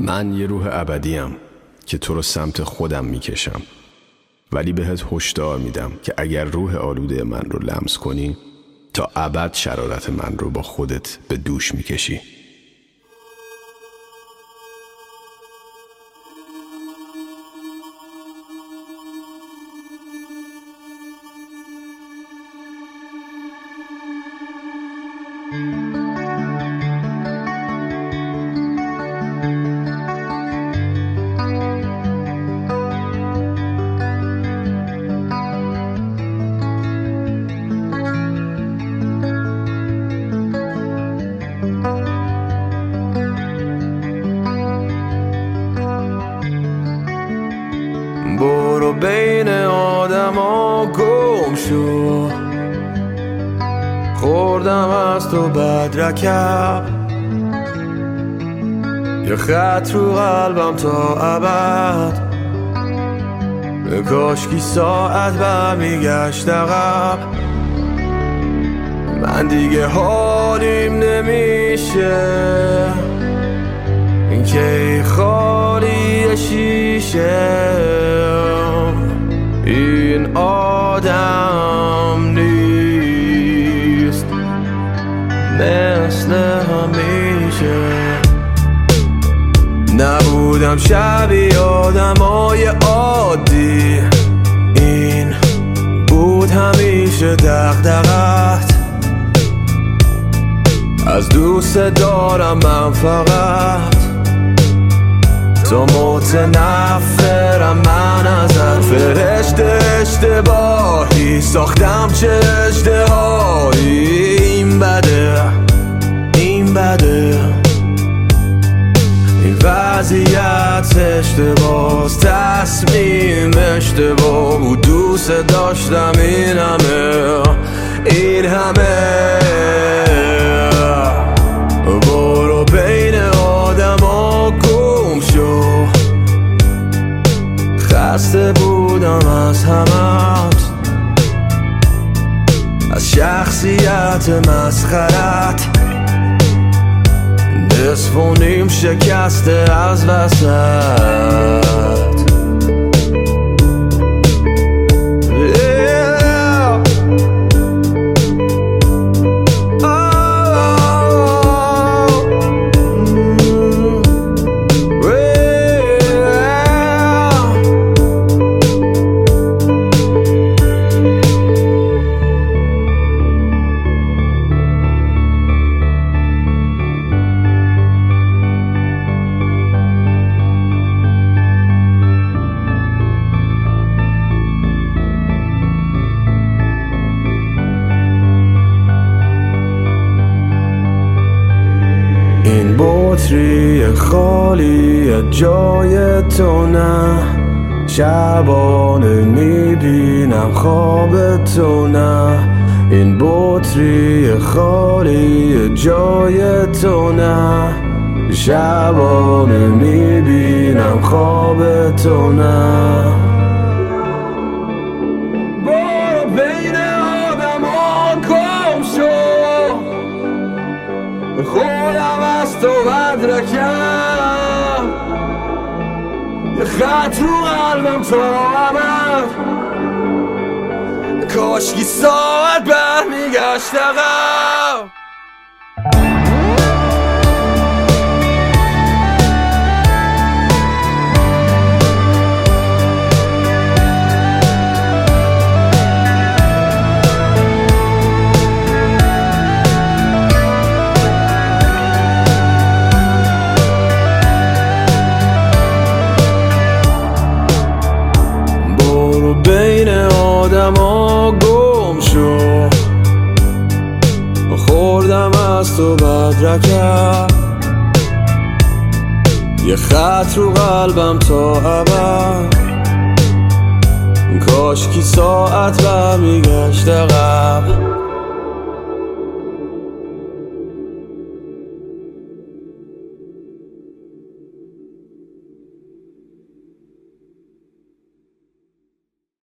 من یه روح ابدیم که تو رو سمت خودم میکشم، ولی بهت هشدار میدم که اگر روح آلوده من رو لمس کنی تا ابد شرارت من رو با خودت به دوش میکشی. برو بین آدم ها گم شو، خوردم از تو بدرکب، یه خط رو قلبم تا ابد، کاشکی ساعت برمیگشت عقب. من دیگه حالیم نمیشه این که خالی شیشه، این آدم نیست مثل همیشه. نبودم شبیه آدمای عادی، این بود همیشه دغدغت. از دوست دارم من فقط، تو متنفرم من ازت. فرشته اشتباهی ساختم چه اشتهایی، این بده این بده، این وضعیت اشتباس، تصمیم اشتباه بود. دوست داشتم این همه برو بین آدم ها گم شو، خسته بودم از همت، از شخصیت مسخرت. نصف و نیم شکسته از وسط. این بطری خالی جای تو نه، شبانه میبینم خواب تو نه. این بطری خالی جای تو نه، شبانه میبینم خواب تو نه. برو بین آدم ها گم شو، خودم از تو بدرکم، یه خط رو قلبم تا ابد، کاشکی ساعت برمیگشت عقب. بین آدم ها گم شو، خوردم از تو بدرکم، یه خط رو قلبم تا ابد، کاشکی ساعت برمیگشت عقب.